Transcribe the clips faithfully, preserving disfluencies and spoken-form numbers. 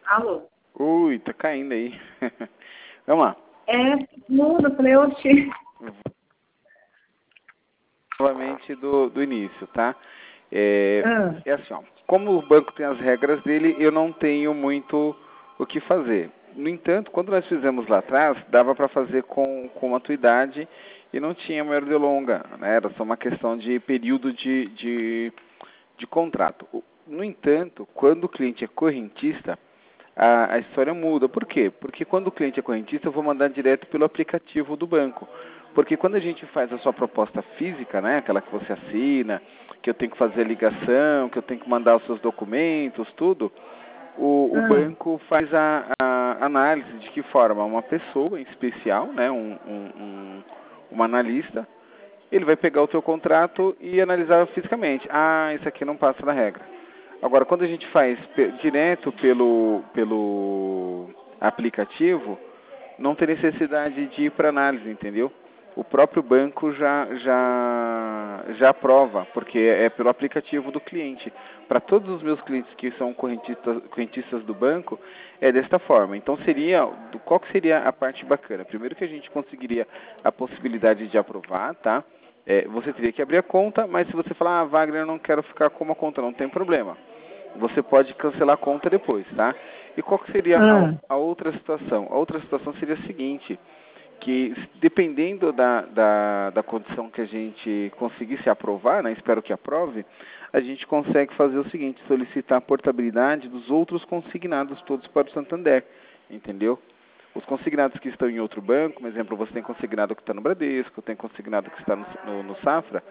Alô? Ui, tá caindo aí. Vamos lá. É, muda, eu falei, oxi. Novamente do, do início, tá? É, Ah, é assim, ó. Como o banco tem as regras dele, eu não tenho muito o que fazer. No entanto, quando nós fizemos lá atrás, dava para fazer com, com matuidade e não tinha maior delonga, né? Era só uma questão de período de, de, de contrato. O- No entanto, quando o cliente é correntista, a, a história muda. Por quê? Porque quando o cliente é correntista, eu vou mandar direto pelo aplicativo do banco. Porque quando a gente faz a sua proposta física, né, aquela que você assina, que eu tenho que fazer a ligação, que eu tenho que mandar os seus documentos, tudo, o, o ah, banco faz a, a análise de que forma uma pessoa em especial, né, um, um, um, uma analista, ele vai pegar o teu contrato e analisar fisicamente. Ah, isso aqui não passa na regra. Agora, quando a gente faz pe- direto pelo, pelo aplicativo, não tem necessidade de ir para análise, entendeu? O próprio banco já, já, já aprova, porque é pelo aplicativo do cliente. Para todos os meus clientes que são correntistas, correntistas do banco, é desta forma. Então, seria, do- qual que seria a parte bacana? Primeiro que a gente conseguiria a possibilidade de aprovar, tá? É, você teria que abrir a conta, mas se você falar, ah, Wagner, eu não quero ficar com uma conta, não tem problema. Você pode cancelar a conta depois, tá? E qual que seria a, ah. a outra situação? A outra situação seria a seguinte, que dependendo da, da, da condição que a gente conseguisse aprovar, né, espero que aprove, a gente consegue fazer o seguinte, solicitar a portabilidade dos outros consignados todos para o Santander, entendeu? Os consignados que estão em outro banco, por exemplo, você tem consignado que está no Bradesco, tem consignado que está no, no, no Safra,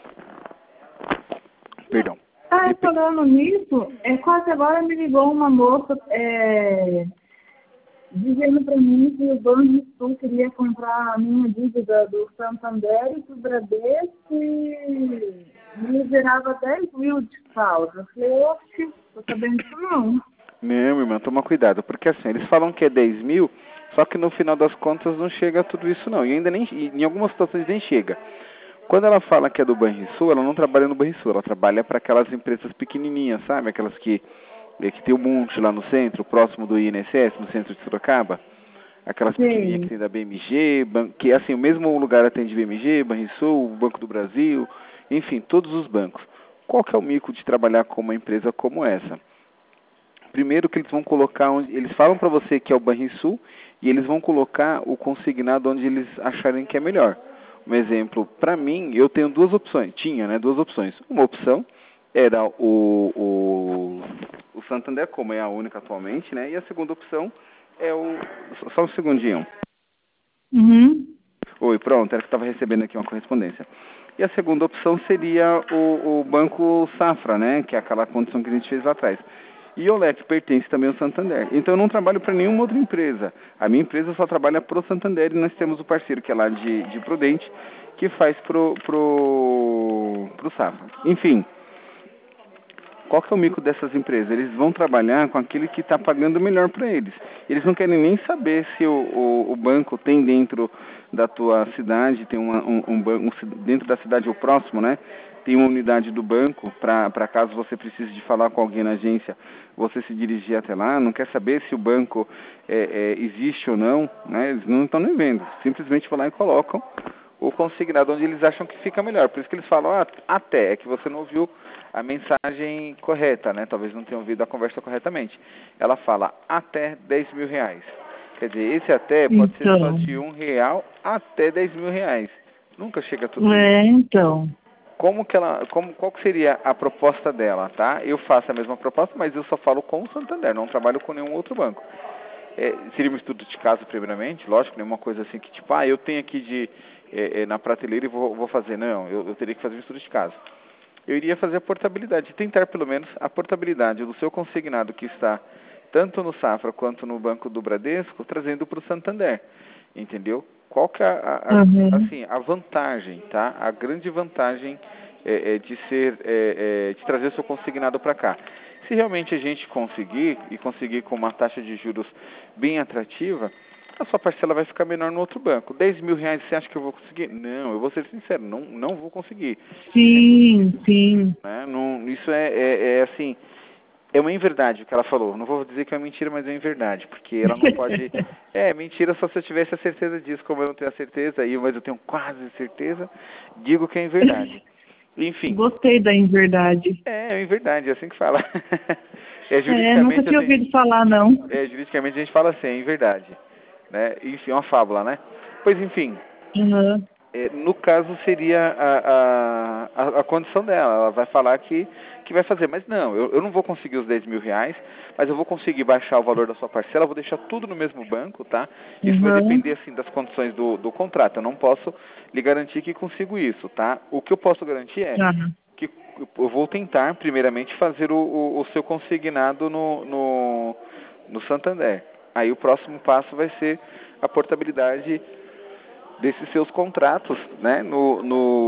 perdão. Ah, Dep- falando nisso, é, quase agora me ligou uma moça é, dizendo para mim que o Banco Sul queria comprar a minha dívida do Santander e do Bradesco e me gerava dez mil de falta. Eu falei, oxe, tô sabendo disso não. Não, irmã, toma cuidado, porque assim, eles falam que é dez mil, só que no final das contas não chega a tudo isso não, e ainda nem, e em algumas situações nem chega. Quando ela fala que é do Banrisul, ela não trabalha no Banrisul, ela trabalha para aquelas empresas pequenininhas, sabe? Aquelas que, eh, que tem um monte lá no centro, próximo do I N S S, no centro de Sorocaba. Aquelas pequenininhas que Sim. tem da B M G, ban- que assim, o mesmo lugar atende B M G, Banrisul, Banco do Brasil, enfim, todos os bancos. Qual que é o mico de trabalhar com uma empresa como essa? Primeiro que eles vão colocar onde eles falam para você que é o Banrisul e eles vão colocar o consignado onde eles acharem que é melhor. Um exemplo, para mim, eu tenho duas opções, tinha, né, duas opções. Uma opção era o, o, o Santander, como é a única atualmente, né? E a segunda opção é o só só um segundinho. Uhum. Oi, pronto, era que estava recebendo aqui uma correspondência. E a segunda opção seria o, o Banco Safra, né? Que é aquela condição que a gente fez lá atrás. E o Lex pertence também ao Santander. Então eu não trabalho para nenhuma outra empresa. A minha empresa só trabalha para o Santander e nós temos o parceiro que é lá de, de Prudente, que faz pro, pro, pro Safra. Enfim, qual que é o mico dessas empresas? Eles vão trabalhar com aquele que está pagando melhor para eles. Eles não querem nem saber se o, o, o banco tem dentro da tua cidade, tem uma, um, um banco um, dentro da cidade ou próximo, né? Tem uma unidade do banco para caso você precise de falar com alguém na agência, você se dirigir até lá. Não quer saber se o banco é, é, existe ou não, né? Eles não estão nem vendo. Simplesmente vão lá e colocam o consignado onde eles acham que fica melhor. Por isso que eles falam, ah, até, é que você não ouviu a mensagem correta, né? Talvez não tenha ouvido a conversa corretamente. Ela fala até dez mil reais. Quer dizer, esse até pode ser só Então, de um real até dez mil reais. Nunca chega a tudo isso. é, então. Como que ela, como, qual que seria a proposta dela, tá? Eu faço a mesma proposta, mas eu só falo com o Santander, não trabalho com nenhum outro banco. É, seria um estudo de caso primeiramente, lógico, nenhuma coisa assim que tipo, ah, eu tenho aqui de é, é, na prateleira e vou, vou fazer. Não, eu, eu teria que fazer um estudo de caso. Eu iria fazer a portabilidade, tentar pelo menos a portabilidade do seu consignado que está tanto no Safra quanto no Banco do Bradesco, trazendo para o Santander, entendeu? Qual que é a, a, Uhum. assim, a vantagem, tá? A grande vantagem é, é de ser, é, é, de trazer o seu consignado para cá. Se realmente a gente conseguir, e conseguir com uma taxa de juros bem atrativa, a sua parcela vai ficar menor no outro banco. dez mil reais, você acha que eu vou conseguir? Não, eu vou ser sincero, não, não vou conseguir. Sendo, Sim, sim. né, não, isso é, é, é assim, É uma inverdade o que ela falou. Não vou dizer que é uma mentira, mas é uma inverdade, porque ela não pode... É, mentira só se eu tivesse a certeza disso. Como eu não tenho a certeza, aí, mas eu tenho quase certeza, digo que é inverdade. Enfim. Gostei da inverdade. É, é inverdade, é assim que fala. É, É, nunca juridicamente, tinha assim, ouvido falar, não. é, juridicamente a gente fala assim, é inverdade. Né? Enfim, é uma fábula, né? Pois, enfim, Uhum. é, no caso seria a, a, a, a condição dela. Ela vai falar que, que vai fazer. Mas não, eu, eu não vou conseguir os dez mil reais, mas eu vou conseguir baixar o valor da sua parcela, vou deixar tudo no mesmo banco, tá? Isso vai Uhum. depender, assim, das condições do, do contrato. Eu não posso lhe garantir que consigo isso, tá? O que eu posso garantir é Tá. que eu vou tentar, primeiramente, fazer o, o, o seu consignado no, no, no Santander. Aí o próximo passo vai ser a portabilidade desses seus contratos, né, no,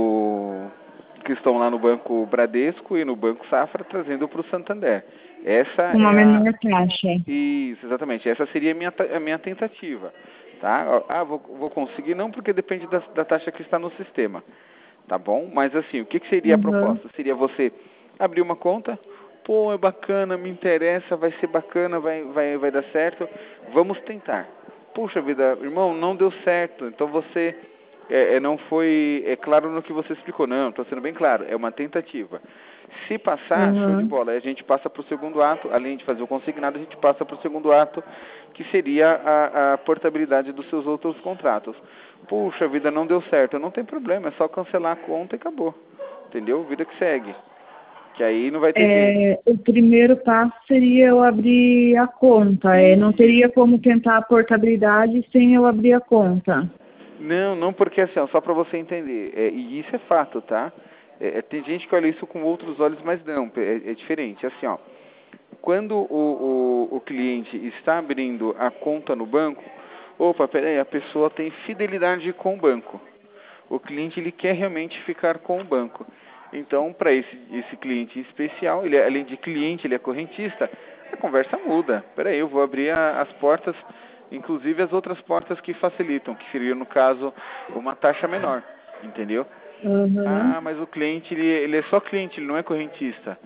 no, que estão lá no Banco Bradesco e no Banco Safra, trazendo para o Santander. Essa Com uma é a... menor taxa. Isso, exatamente. Essa seria a minha, ta- a minha tentativa. Tá? Ah, vou, vou conseguir, não, porque depende da, da taxa que está no sistema. Tá bom? Mas assim, o que, que seria a Uhum. proposta? Seria você abrir uma conta, pô, é bacana, me interessa, vai ser bacana, vai, vai, vai dar certo, vamos tentar. Puxa vida, irmão, não deu certo, então você é, é, não foi é claro no que você explicou. Não, estou sendo bem claro, é uma tentativa. Se passar, show de Uhum. bola, aí a gente passa para o segundo ato, além de fazer o consignado, a gente passa para o segundo ato, que seria a, a portabilidade dos seus outros contratos. Puxa vida, não deu certo, não tem problema, é só cancelar a conta e acabou. Entendeu? Vida que segue. Que aí não vai ter jeito. É, o primeiro passo seria eu abrir a conta. É, não Isso. teria como tentar a portabilidade sem eu abrir a conta. Não, não porque assim, ó, só para você entender, é, e isso é fato, tá? É, é, tem gente que olha isso com outros olhos, mas não, é, é diferente. Assim, ó, quando o, o, o cliente está abrindo a conta no banco, opa, peraí, a pessoa tem fidelidade com o banco. O cliente ele quer realmente ficar com o banco. Então, para esse, esse cliente especial, ele, além de cliente, ele é correntista, a conversa muda. Peraí, eu vou abrir a, as portas, inclusive as outras portas que facilitam, que seria, no caso, uma taxa menor, entendeu? Uhum. Ah, mas o cliente, ele, ele é só cliente, ele não é correntista.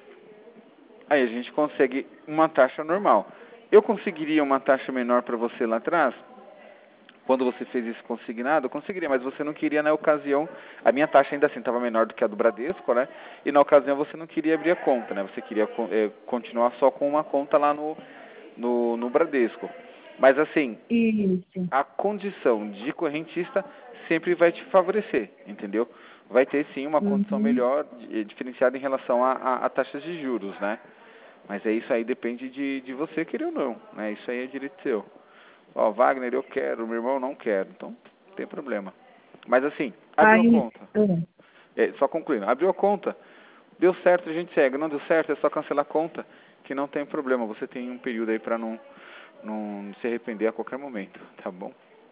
Aí a gente consegue uma taxa normal. Eu conseguiria uma taxa menor para você lá atrás? Quando você fez isso consignado, eu conseguiria, mas você não queria na ocasião, a minha taxa ainda assim estava menor do que a do Bradesco, né? E na ocasião você não queria abrir a conta, né? Você queria eh, continuar só com uma conta lá no, no, no Bradesco. Mas assim, Isso. a condição de correntista sempre vai te favorecer, entendeu? Vai ter sim uma condição Uhum. melhor, eh, diferenciada em relação a, a, a taxas de juros, né? Mas é isso aí, depende de, de você querer ou não, né? Isso aí é direito seu. Ó, Wagner, eu quero, meu irmão não quer. Então, não tem problema. Mas assim, abriu a Aí, conta. ah, É, só concluindo, abriu a conta. Deu certo, a gente segue. Não deu certo, é só cancelar a conta, que não tem problema. Você tem um período aí para não, não se arrepender a qualquer momento, tá bom?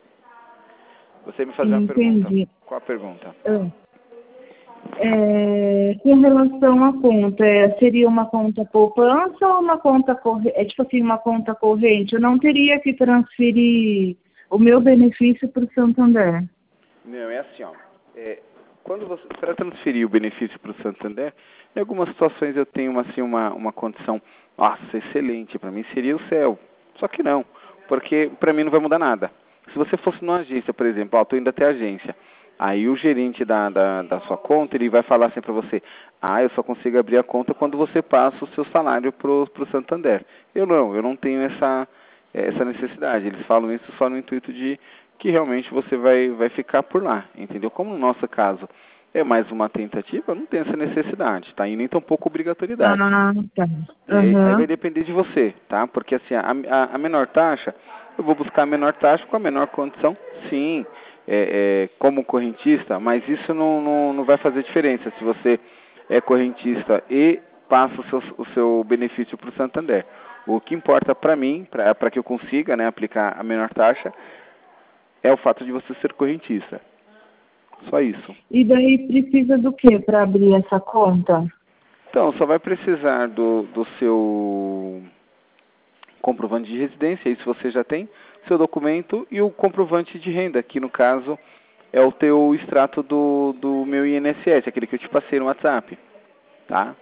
Você me fazer uma pergunta. entendi. Qual a pergunta? Ah. É, com relação à conta, é, seria uma conta poupança ou uma conta corrente? É tipo assim, uma conta corrente. Eu não teria que transferir o meu benefício para o Santander. Não, é assim, ó. É, quando você para transferir o benefício para o Santander, em algumas situações eu tenho assim uma uma condição, nossa, excelente, para mim seria o céu. Só que não, porque para mim não vai mudar nada. Se você fosse numa agência, por exemplo, ó, tô indo até a agência. Aí o gerente da, da, da sua conta, ele vai falar assim para você, ah, eu só consigo abrir a conta quando você passa o seu salário pro, pro Santander. Eu não, eu não tenho essa, essa necessidade. Eles falam isso só no intuito de que realmente você vai, vai ficar por lá, entendeu? Como no nosso caso é mais uma tentativa, não tem essa necessidade, tá? E nem tampouco obrigatoriedade. Ah, tá. E aí, aí vai Aham. depender de você, tá? Porque assim, a, a, a menor taxa, eu vou buscar a menor taxa com a menor condição, sim, é, é, como correntista, mas isso não, não, não vai fazer diferença se você é correntista e passa o seu, o seu benefício para o Santander. O que importa para mim, para que eu consiga, né, aplicar a menor taxa, é o fato de você ser correntista. Só isso. E daí precisa do que para abrir essa conta? Então, só vai precisar do, do seu comprovante de residência, isso você já tem, seu documento e o comprovante de renda, que no caso é o teu extrato do, do meu I N S S, aquele que eu te passei no WhatsApp, tá?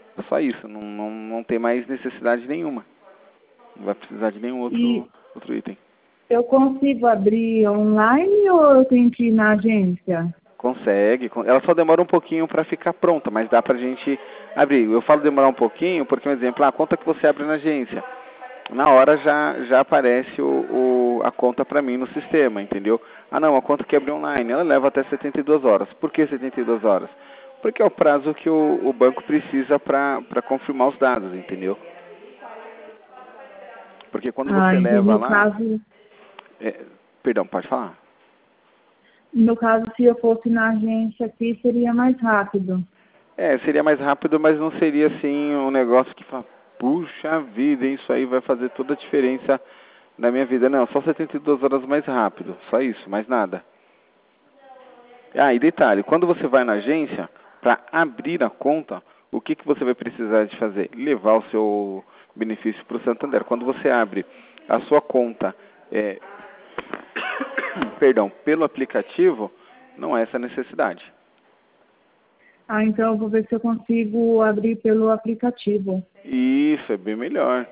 É só isso, não, não, não tem mais necessidade nenhuma. Não vai precisar de nenhum outro, E outro item. eu consigo abrir online ou eu tenho que ir na agência? Consegue, con- ela só demora um pouquinho para ficar pronta, mas dá pra gente abrir. Eu falo demorar um pouquinho porque, um exemplo, a conta que você abre na agência, na hora já, já aparece o, o- a conta para mim no sistema, entendeu? Ah não, a conta que abre online, ela leva até setenta e duas horas. Por que setenta e duas horas? Porque é o prazo que o, o banco precisa para confirmar os dados, entendeu? Porque quando Ah, você então leva no lá... caso, é, perdão, pode falar? no caso, se eu fosse na agência aqui, seria mais rápido. É, seria mais rápido, mas não seria assim um negócio que fala, puxa vida, isso aí vai fazer toda a diferença na minha vida. Não, só setenta e duas horas mais rápido, só isso, mais nada. Ah, e detalhe, quando você vai na agência, para abrir a conta, o que, que você vai precisar de fazer? Levar o seu benefício para o Santander. Quando você abre a sua conta, é, perdão, pelo aplicativo, não há essa necessidade. Ah, então eu vou ver se eu consigo abrir pelo aplicativo. Isso, é bem melhor.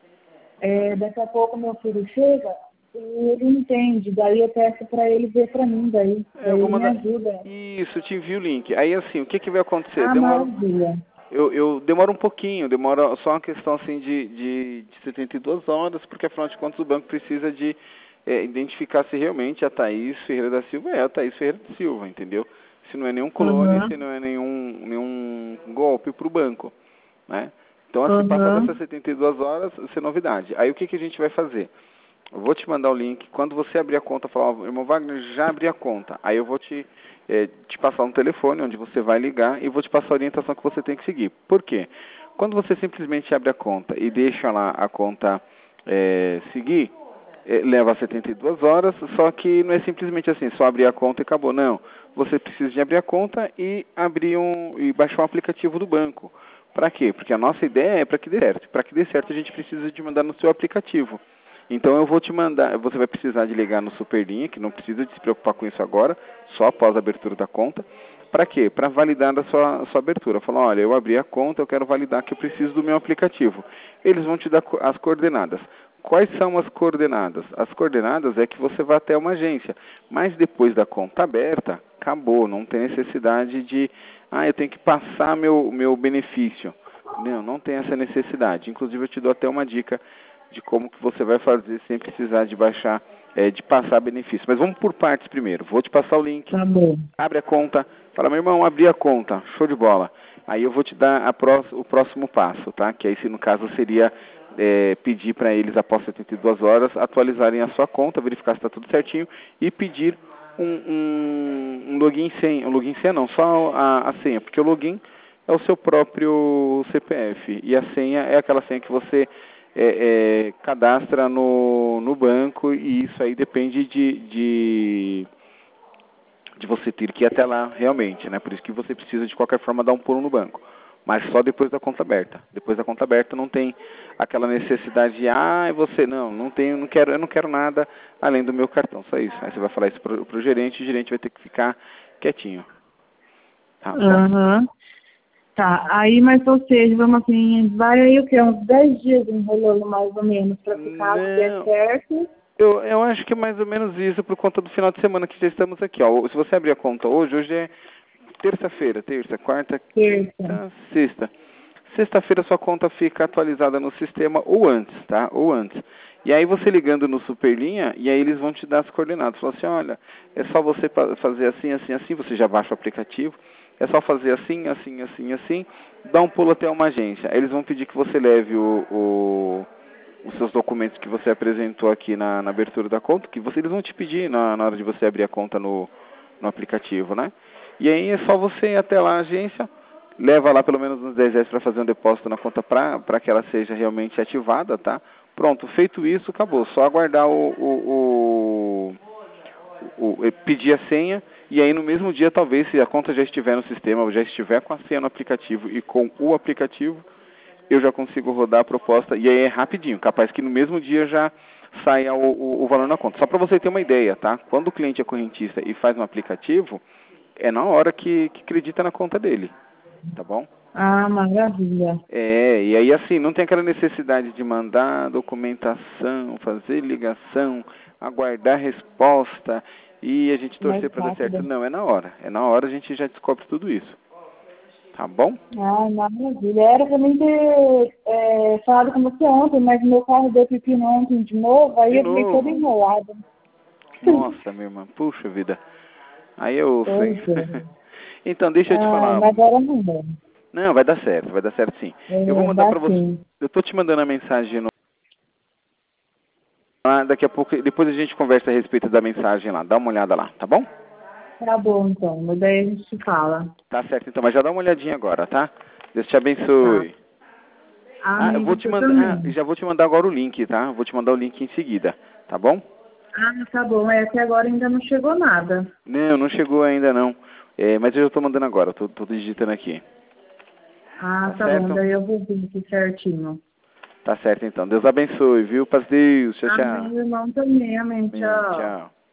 É, daqui a pouco meu filho chega e ele entende, daí eu peço para ele ver para mim, daí, É, eu daí vou ele me mandar. ajuda. Isso, eu te envio o link. Aí assim, o que, que vai acontecer? Ah, Demora. maravilha. Eu, eu demoro um pouquinho, demora só uma questão assim de, de, de setenta e duas horas, porque afinal de contas o banco precisa de é, identificar se realmente a Thaís Ferreira da Silva é a Thaís Ferreira da Silva, entendeu? Se não é nenhum clone, Aham, se não é nenhum, nenhum golpe para o banco, né? Então assim, passa aham, dessas setenta e duas horas, isso é novidade. Aí o que, que a gente vai fazer? Eu vou te mandar o link. Quando você abrir a conta, falar, ó, irmão Wagner, já abri a conta. Aí eu vou te, eh, te passar um telefone onde você vai ligar e vou te passar a orientação que você tem que seguir. Por quê? Quando você simplesmente abre a conta e deixa lá a conta eh, seguir, eh, leva setenta e duas horas, só que não é simplesmente assim, só abrir a conta e acabou. Não. Você precisa de abrir a conta e abrir um e baixar um aplicativo do banco. Para quê? Porque a nossa ideia é para que dê certo. Para que dê certo, a gente precisa de mandar no seu aplicativo. Então eu vou te mandar, você vai precisar de ligar no Superlinha, que não precisa de se preocupar com isso agora, só após a abertura da conta. Para quê? Para validar a sua, a sua abertura. Falar, olha, eu abri a conta, eu quero validar que eu preciso do meu aplicativo. Eles vão te dar co- as coordenadas. Quais são as coordenadas? As coordenadas é que você vai até uma agência, mas depois da conta aberta, acabou, não tem necessidade de, ah, eu tenho que passar meu, meu benefício. Não, não tem essa necessidade. Inclusive eu te dou até uma dica de como que você vai fazer sem precisar de baixar, é, de passar benefício. Mas vamos por partes primeiro. Vou te passar o link, tá bom. abre a conta, fala, meu irmão, abri a conta, show de bola. Aí eu vou te dar a pró o próximo passo, tá? Que aí, se no caso, seria é, pedir para eles, após setenta e duas horas, atualizarem a sua conta, verificar se está tudo certinho e pedir um, um, um login e senha. Um login e senha não, só a, a senha, porque o login é o seu próprio C P F e a senha é aquela senha que você é, é, cadastra no, no banco e isso aí depende de, de, de você ter que ir até lá realmente, né? Por isso que você precisa de qualquer forma dar um pulo no banco. Mas só depois da conta aberta. Depois da conta aberta não tem aquela necessidade de, ah, você não, não tenho, não quero, eu não quero nada além do meu cartão, só isso. Aí você vai falar isso pro, pro gerente e o gerente vai ter que ficar quietinho. Tá bom? Aham. Tá, aí, mas ou seja, vamos assim, vai aí o quê? Uns dez dias enrolando mais ou menos, para ficar se der Não. certo. Eu, eu acho que é mais ou menos isso por conta do final de semana que já estamos aqui. Ó. Se você abrir a conta hoje, hoje é terça-feira, terça, quarta, Terça. quinta, sexta. Sexta-feira sua conta fica atualizada no sistema ou antes, tá? Ou antes. E aí você ligando no Superlinha, e aí eles vão te dar as coordenadas. Falam assim, olha, é só você pa- fazer assim, assim, assim, você já baixa o aplicativo. É só fazer assim, assim, assim, assim, dá um pulo até uma agência. Aí eles vão pedir que você leve o, o os seus documentos que você apresentou aqui na, na abertura da conta, que você, eles vão te pedir na, na hora de você abrir a conta no, no aplicativo, né? E aí é só você ir até lá a agência, leva lá pelo menos uns dez reais para fazer um depósito na conta para que ela seja realmente ativada, tá? Pronto, feito isso, acabou. Só aguardar o, o, o, o pedir a senha e aí no mesmo dia, talvez, se a conta já estiver no sistema, ou já estiver com a senha no aplicativo e com o aplicativo, eu já consigo rodar a proposta, e aí é rapidinho, capaz que no mesmo dia já saia o, o, o valor na conta. Só para você ter uma ideia, tá? Quando o cliente é correntista e faz um aplicativo, é na hora que, que acredita na conta dele, tá bom? Ah, maravilha. É, e aí assim, não tem aquela necessidade de mandar documentação, fazer ligação, aguardar resposta e a gente Mais torcer para dar certo. rápido. Não, é na hora. É na hora a gente já descobre tudo isso. Tá bom? Ah, maravilha. Era pra mim ter é, falado com você ontem, mas meu carro deu pepino ontem de novo, aí De eu fiquei toda novo. enrolada. Nossa, minha irmã, puxa vida. Aí eu ouço, hein? Pois é. Então, deixa eu te Ah, falar. mas agora não dá. Não, vai dar certo, vai dar certo sim. Eu vou É, mandar dá para você. sim. Eu tô te mandando a mensagem no... lá, daqui a pouco, depois a gente conversa a respeito da mensagem lá. Dá uma olhada lá, tá bom? Tá bom, então. Mas daí a gente se fala. Tá certo então, mas já dá uma olhadinha agora, tá? Deus te Tá. abençoe. Ah, eu Amém, vou te você mandar, ah, também. já vou te mandar agora o link, tá? Vou te mandar o link em seguida, tá bom? Ah, tá bom. É, até agora ainda não chegou nada. Não, não chegou ainda não. É, mas eu já tô mandando agora, tô, tô digitando aqui. Ah, Tá tá bom. certo? Daí eu vou ver aqui certinho. Tá certo então. Deus abençoe, viu? Paz Deus. Tchau, tchau. Amém, irmão também. Amém. Amém. Tchau. Tchau.